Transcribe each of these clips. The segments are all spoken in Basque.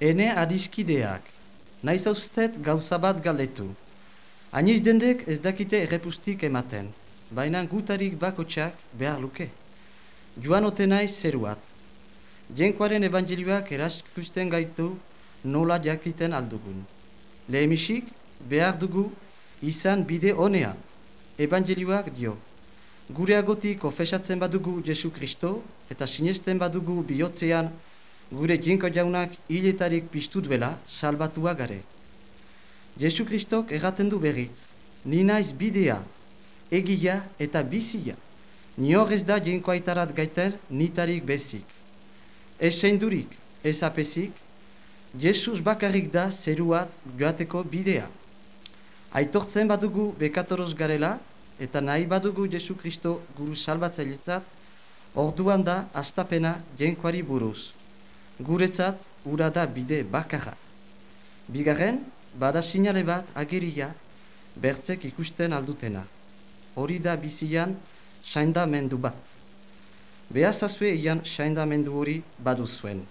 ene adiskideak, naiz hauztet gauza bat galdetu. Aniz dendek ez dakite errepustik ematen, baina gutarik bakotxak behar luke. Joan ote naiz zeruat. Jenkoaren evangelioak erakusten gaitu nola jakiten aldugun. Lehemisik, behar dugu izan bide honea. Evangelioak dio. Gure agotik konfesatzen badugu Jesu Kristo eta sinesten badugu bihotzean gure jenko jaunak hiletarik piztu duela salbatua gare. Jesu Kristok erraten du berriz, ni naiz bidea, egia eta bizia. Nior ez da jenko aitarat gaiter nitarik bezik. Ez seindurik, ez apesik, Jesus bakarrik da zeruat joateko bidea. Aitortzen badugu bekatoroz garela, eta nahi badugu Jesu Kristo guru salbatzailetzat, orduan da hastapena jenkoari buruz. Guretzat ura da bide bakarra. Bigarren, bada sinale bat ageria, bertzek ikusten aldutena. Hori da bizian saindamendu bat. Behazazue ian saindamendu hori badu zuen.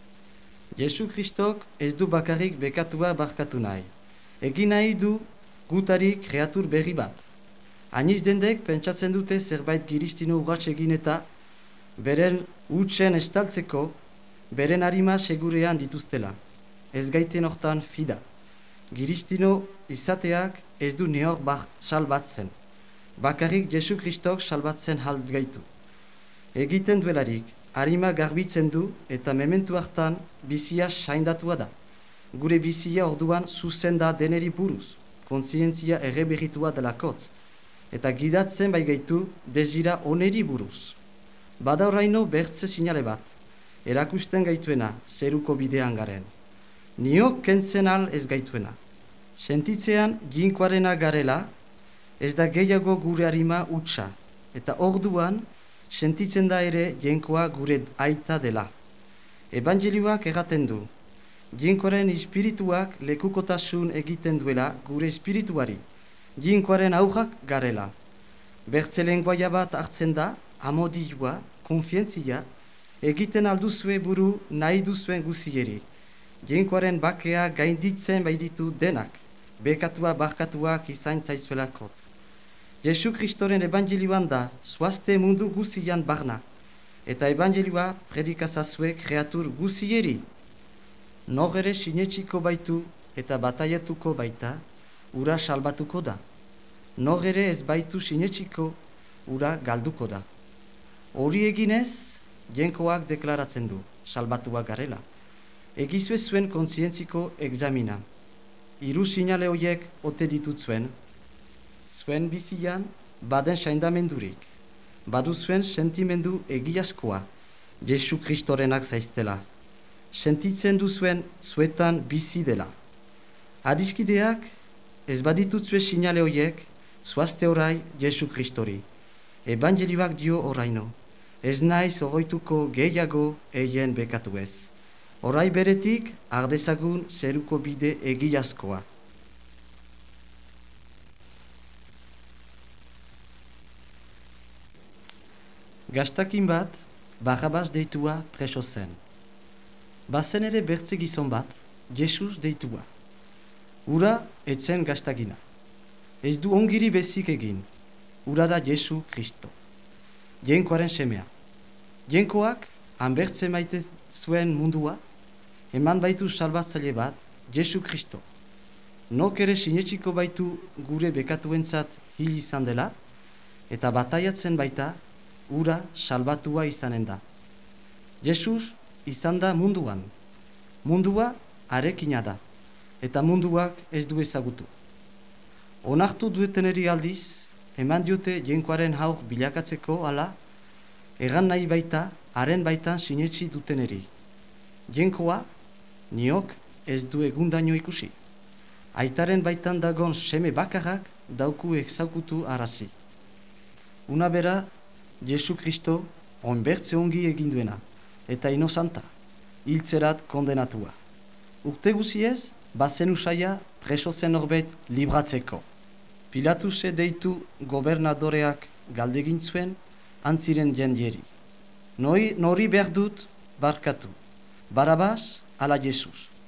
Jesu Kristok ez du bakarrik bekatua barkatu nahi. Egin nahi du gutarik kreatur berri bat. Aniz dendek pentsatzen dute zerbait giristino urratx egin eta beren hutsen estaltzeko beren harima segurean dituztela. Ez gaiten hortan fida. Giristino izateak ez du neor salbatzen. Bakarrik Jesu Kristok salbatzen halt gaitu. Egiten duelarik, harima garbitzen du eta mementu hartan bizia saindatua da. Gure bizia orduan zuzen da deneri buruz, kontzientzia erreberritua delakotz, eta gidatzen bai gaitu desira oneri buruz. Bada horraino bertze sinale bat, erakusten gaituena zeruko bidean garen. Niok kentzen al ez gaituena. Sentitzean jinkoarena garela, ez da gehiago gure harima utxa, eta orduan sentitzen da ere jenkoa gure aita dela. Evangelioak erraten du, jinkoaren espirituak lekukotasun egiten duela gure espirituari, jinkoaren aurrak garela. Bertze lenguaia bat hartzen da, amodioa, konfientzia, egiten alduzue buru nahi duzuen guzieri. Jinkoaren bakea gainditzen baititu denak, bekatua barkatuak izan zaizuelakot. Jesu Kristoren evangelioan da, zoazte mundu guzian barna, eta evangelioa predikazazue kreatur guzieri. Nor ere sinetxiko baitu eta bataiatuko baita, ura salbatuko da. Nor ere ez baitu sinetxiko, ura galduko da. Hori eginez, jenkoak deklaratzen du, salbatua garela. Egizue zuen kontzientziko examina. Hiru sinale horiek ote ditut zuen bizian baden saindamendurik. Badu zuen sentimendu egiazkoa, Jesu Kristorenak zaiztela. Sentitzen duzuen zuetan bizi dela. Adiskideak ez baditut zuen sinale horiek, zoazte orai Jesu Kristori. Evangelioak dio oraino. Ez naiz oroituko gehiago eien bekatu ez. Orai beretik ardezagun zeruko bide egiazkoa. Gastakin bat, Barrabas deitua preso zen. Bazen ere bertze gizon bat, Jesus deitua. Ura etzen gastakina. Ez du ongiri bezik egin. Ura da Jesu Kristo. Jenkoaren semea. Jenkoak, hanbertze maite zuen mundua, eman baitu salbatzaile bat, Jesu Kristo. Nok ere sinetxiko baitu gure bekatuentzat hil izan dela, eta bataiatzen baita, ura salbatua izanen da. Jesus izan da munduan. Mundua arekina da, eta munduak ez du ezagutu. Onartu dueteneri aldiz, eman diote jenkoaren haur bilakatzeko ala, egan nahi baita, haren baitan sinetxi duteneri. Jenkoa, niok ez du egundaino ikusi. Aitaren baitan dagon seme bakarrak dauku ezagutu arazi. Una bera, Jesu Kristo onbertze ongi eginduena, eta inozanta, hiltzerat kondenatua. Urte guziez, bazen usaia preso zen norbait libratzeko. Pilatuse deitu gobernadoreak galdegin zuen antziren jendieri. Nori behar dut barkatu, Barabas ala Jesus.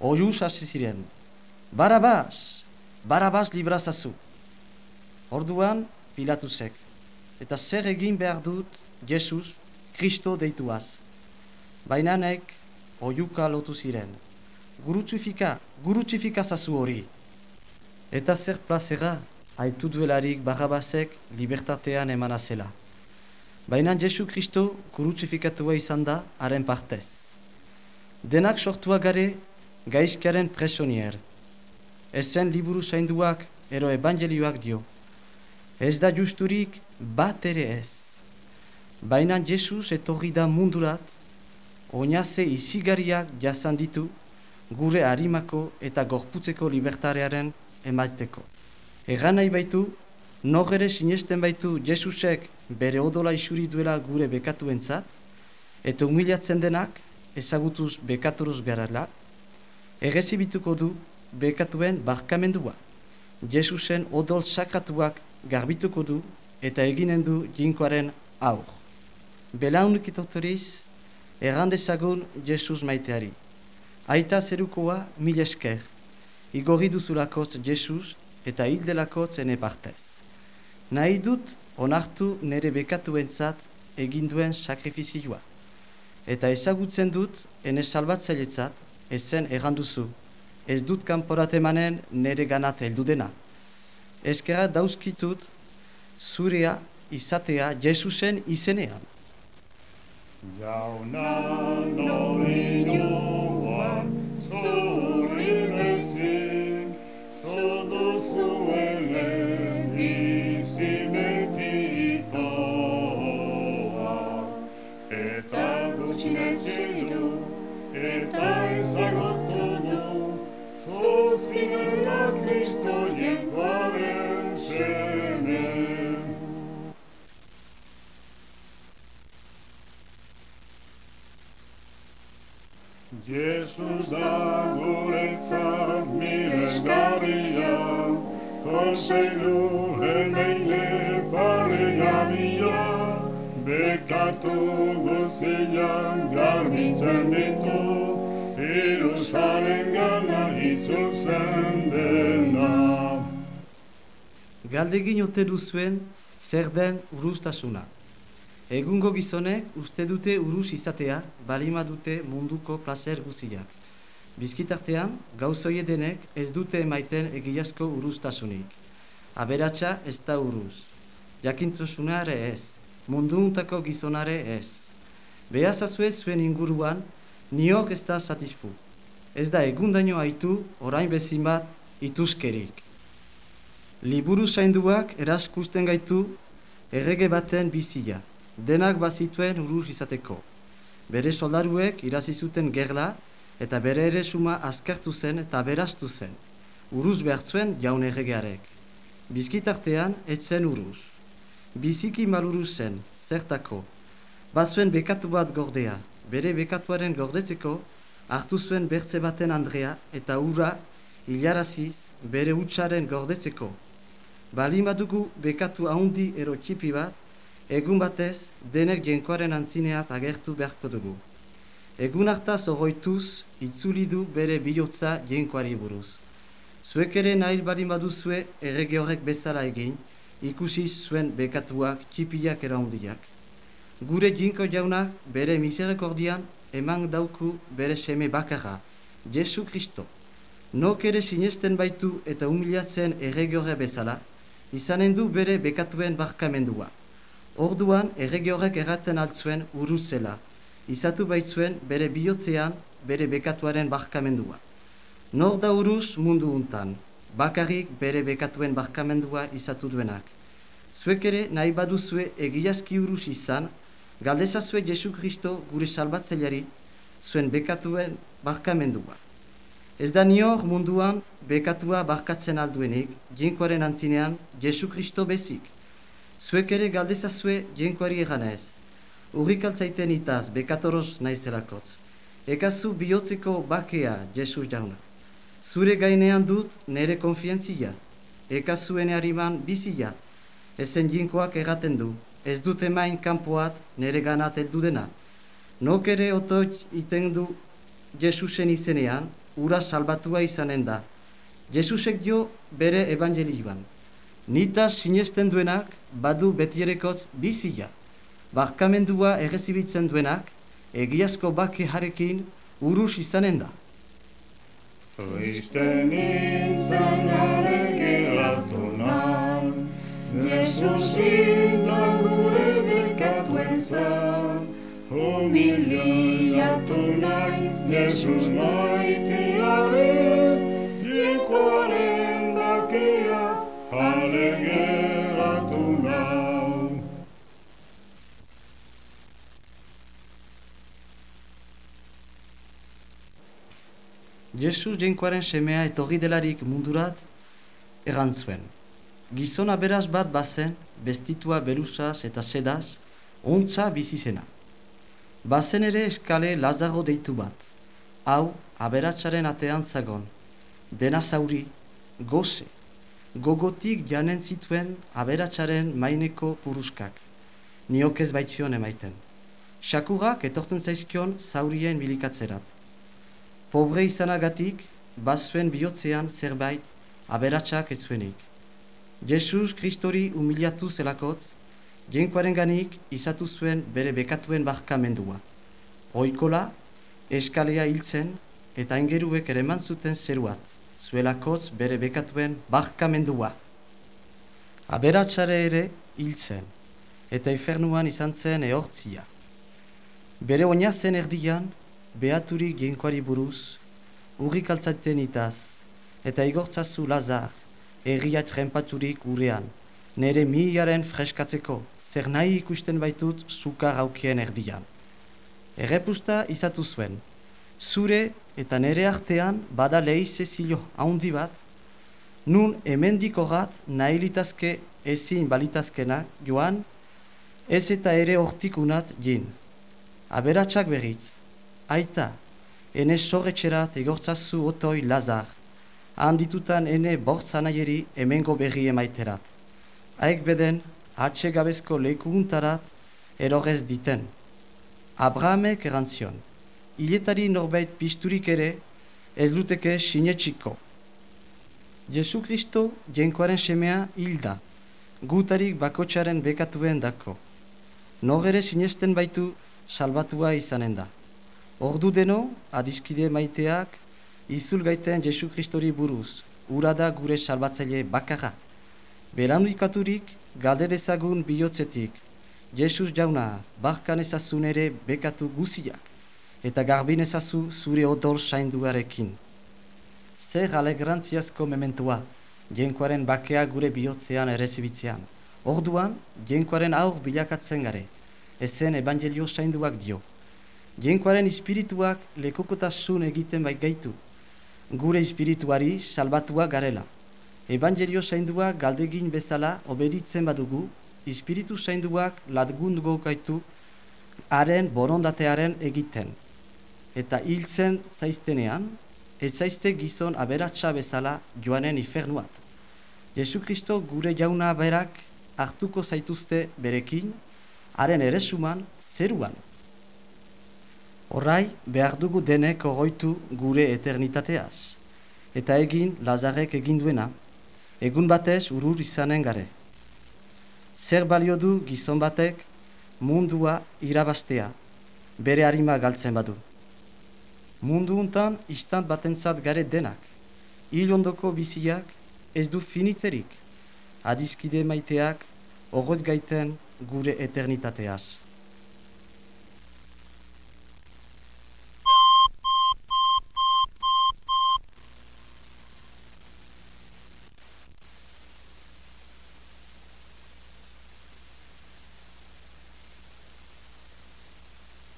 Oiuz hasi ziren. Barabas! Barabas librazazu! Orduan Pilatusek. Eta zer egin behar dut Jesus, Kristo deituaz. Baina nek oiuka lotu ziren. Gurutzifika zazu hori. Eta zer plazera, haitu duelarik Barabasek libertatean emana zela. Baina Jesu Kristo gurutzifikatua izan da haren partez. Denak sortua gare gaizkaren presonier. Ezen liburu zainduak ero evangelioak dio. Ez da justurik bat ere ez. Baina Jesus etorri da mundurat, oinaze izigarriak jasan ditu gure harimako eta gorputzeko libertarearen emaiteko. Egan nahi baitu, nor ere sinesten baitu Jesusek bere odola isuri duela gure bekatuentzat, eta humilatzen denak ezagutuz bekaturuz garela, errezibituko du bekatuen barkamendua. Jesusen odol sakratuak garbituko du eta eginen du jinkoaren aur. Belaunik itotoriz, errandezagun Jesus maiteari. Aita zerukoa mil esker, igorri duzulakotz Jesus eta hildelakotz ene partez. Nahi dut onartu nere bekatuentzat eginduen sakrifizioa. Eta ezagutzen dut ene salbatzailetzat ezen erranduzu. Ez dut kanporat emanen nere ganat heldu dena. Eskerra dauzkitut zurea izatea Jesusen izenean. Jauna noinoan zuri bezik, zodu zuelen bizimetikoa. Eta gutxinetxe du, eta ezagutu du, zozinela Kristo jenkoaren seme. Jesus da guretzat miresgarria, konseilu hemeile paregabia, bekatu guzian garbitzen ditu, Jerusalem gana itzuzen dena. Galdegin ote duzuen zer den uruztasuna. Egungo gizonek uste dute uruz izatea balima dute munduko plazer guziak. Bizkitartean, gauzoie denek ez dute emaiten egiazko uruztasunik. Aberatsa ez da uruz. Jakintzosuna ere ez, munduuntako gizonare ez. Behazazue zuen inguruan, niok ez da satisfu. Ez da egundaino haitu orain bezin bat ituzkerik. Liburu zainduak erazkusten gaitu errege baten bizia. Denak bazituen uruz izateko. Bere soldaruek irazi zuten gerla eta bere erresuma azkartu zen eta beraztu zen. Uruz behar zuen jaun erregearek. Bizkitartean ez zen uruz. Biziki maluru zen, zertako. Bazuen bekatu bat gordea. Bere bekatuaren gordetzeko hartu zuen bertze baten Andrea eta ura hilaraziz bere hutsaren gordetzeko. Balin badugu bekatu haundi ero txipi bat, egun batez, denek jenkoaren antzineat agertu beharko dugu. Egun hartaz oroituz, itzuli du bere bihotza jenkoari buruz. Zuek ere nahi balin baduzue errege horrek bezala egin, ikusiz zuen bekatuak txipiak eraundiak. Gure jinko jaunak bere miserikordian eman dauku bere seme bakarra, Jesu Kristo. Nok ere sinesten baitu eta humilatzen errege horre bezala, izanen du bere bekatuen barkamendua. Orduan, errege horrek erraten altzuen uruzela. Izatu baitzuen bere bihotzean bere bekatuaren barkamendua. Nor da uruz mundu untan, bakarrik bere bekatuen barkamendua izatu duenak. Zuek ere nahi baduzue egiazki uruz izan, galdezazue Jesu Kristo gure salbatzaileari zuen bekatuen barkamendua. Ez da nior munduan bekatua barkatzen alduenik, jinkoaren antzinean Jesu Kristo bezik. Zuek ere galdezazue jenkoari eganez. Urrik altzaiten itaz bekatoroz naizelakotz. Ekazu bihotzeko bakea, Jesus jauna. Zure gainean dut nere konfientzia. Ekazu ene hariman bizia. Ezen jinkoak erraten du. Ez dut emain kanpoat nere ganat heldu dena. Nok ere otoitz iten du Jesusen izenean, ura salbatua izanen da. Jesusek dio bere evangelioan. Nitaz sinesten duenak badu betierekotz bizia. Barkamendua errezibitzen duenak, egiazko bake jarekin urus izanen da. Kristen izanaren geratu naiz, Jesus hilda gure bekatuentzat. Humiliatu naiz, Jesus maitearen, jainkoaren bakia, ale geratu nau. Jesus jainkoaren semea etorri delarik mundurat erantzuen. Gizon aberaz bat bazen, bestitua beruzaz eta sedaz, ontza bizizena. Bazen ere eskale Lazaro deitu bat. Hau aberatsaren atean zagon. Dena zauri, goze, gogotik janen zituen aberatsaren maineko puruskak. Niok ez baitzion emaiten. Sakurak etortzen zaizkion zaurien bilikatzerat. Pobre izanagatik, bazuen bihotzean zerbait aberatsak ez zuenik. Jesus Kristori humiliatu zelakot, jainkoaren ganik izatu zuen bere bekatuen barkamendua. Oikola, eskalea hiltzen eta aingeruek ere eman zuten zeruat, zuelakotz bere bekatuen barkamendua. Aberatsare ere hiltzen, eta infernuan izan zen ehortzia. Bere oina zen erdian, behaturik jainkoari buruz, urrik altzaten itaz, eta igortzazu Lazar, herriat renpaturik urean, nere miharen freskatzeko, zer nahi ikusten baitut sukar aukien erdian. Errepusta izatu zuen, zure eta nere artean bada lehize zilo haundi bat, nun hemendik horrat nahi litazke ezin balitazkenak joan, ez eta ere hortikunat jin. Aberatsak berriz, aita, ene sorretxerat egortzazu otoi Lazar, handitutan ene bortzanaieri hemengo berri emaiterat. Haek beden, atsegabezko lekuguntarat erorez diten. Abrahamek erantzion, hiletari norbait pisturik ere ez luteke sinetxiko. Jesu Kristo jainkoaren semea hilda, gutarik bakotsaren bekatuen dako. Nor ere sinesten baitu salbatua izanen da. Ordu deno, adiskide maiteak, izul gaiten Jesu Kristori buruz, ura da gure salbatzaile bakarra. Beranduikaturik, galderezagun bihotzetik, Jesus jauna, barkan ezazun ere bekatu guziak, eta garbin ezazu zure odol sainduarekin. Zer alegrantziazko mementua, jainkoaren bakea gure bihotzean errezibitzean. Orduan, jainkoaren aur bilakatzen gare, ezen evangelio sainduak dio. Jainkoaren espirituak lekokotasun egiten bait gaitu, gure espirituari salbatua garela. Evangelio sainduak galdegin bezala obeditzen badugu, espiritu sainduak lagunduko gaitu haren borondatearen egiten. Eta hiltzen zaiztenean, ez zaizte gizon aberatsa bezala joanen infernuat. Jesu Kristo gure jauna berak hartuko zaituzte berekin, haren eresuman zeruan. Horrai behar dugu denek oroitu gure eternitateaz, eta egin Lazarek egin duena, egun batez urur izanen gare. Zer balio du gizon batek mundua irabaztea, bere harima galtzen badu. Mundu untan istant batentzat gare denak, hil ondoko biziak ez du finitzerik, adiskide maiteak horret gaiten gure eternitateaz.